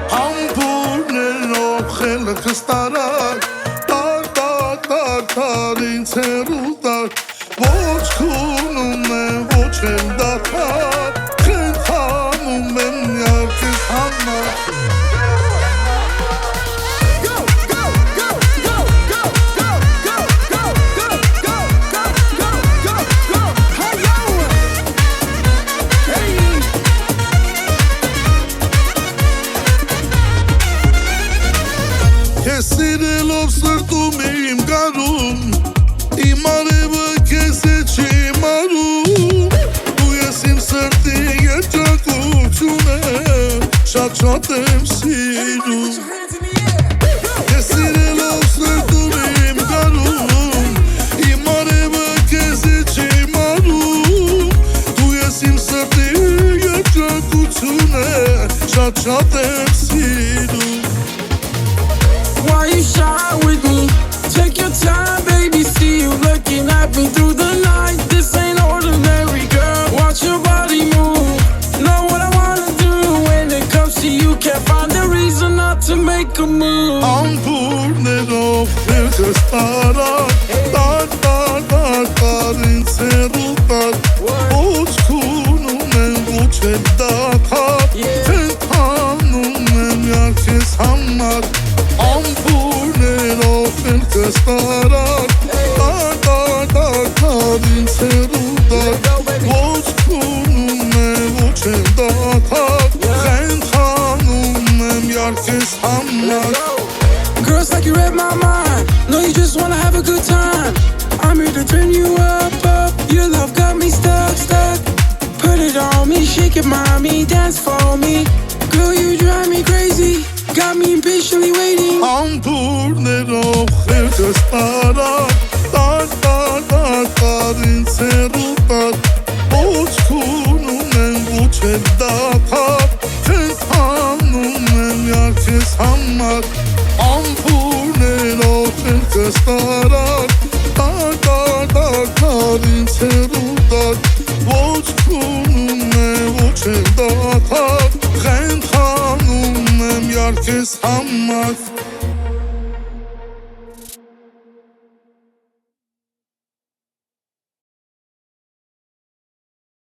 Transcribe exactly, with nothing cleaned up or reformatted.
Համբուրներով խելքս տարար, տար, տար, տար, տար, ինձ հեռու տար, ոչ քունում եմ, ոչ էլ դադար, խենթանում եմ միարկես համար։ Քեզ սիրելով սրտում իմ գարում, իմ արևը քեզ հետ չի մարում, դու ես իմ սրտի երջանկությունը, շատ շատ եմ սիրում։ Քեզ սիրելով սրտում իմ գարում, իմ արևը քեզ հետ չի մարում, դու ես իմ սրտի երջանկությունը, շատ շատ եմ սիրում։ Why you shy with me? Take your time, baby, see you looking at me through the night. This ain't ordinary, girl, watch your body move. Know what I wanna do when it comes to you. Can't find a reason not to make a move. Համբուրներով խելքս տարար, տար, տար, տար, տար, ինձ հեռու տար, ոչ քունում եմ, ոչ էլ դադար, խենթանում եմ միարկես համար։ Համբուրներով խելքս տարար, տար, տար, տար, տար, ինձ հեռու տար, ոչ քունում եմ, ոչ էլ դադար, խենթանում եմ միարկես համար։ Girls like you read my mind. Know you just wanna have a good time. I'm here to turn you up, up. Your love got me stuck, stuck. Put it on me, shake it, mommy, dance for me. Girl, you drive me crazy. Got me impatiently waiting. Համբուրներով խելքս տարար, տար, տար, տար, տար, ինձ հեռու տար, ոչ քունում եմ, ոչ էլ դադար, խենթանում եմ միարկես համար։ Համբուրներով խելքս տարար, տար, տար, տար, տար, ինձ հեռու տար, ոչ քունում եմ, ոչ էլ դադար, խենթանում եմ միարկես համար։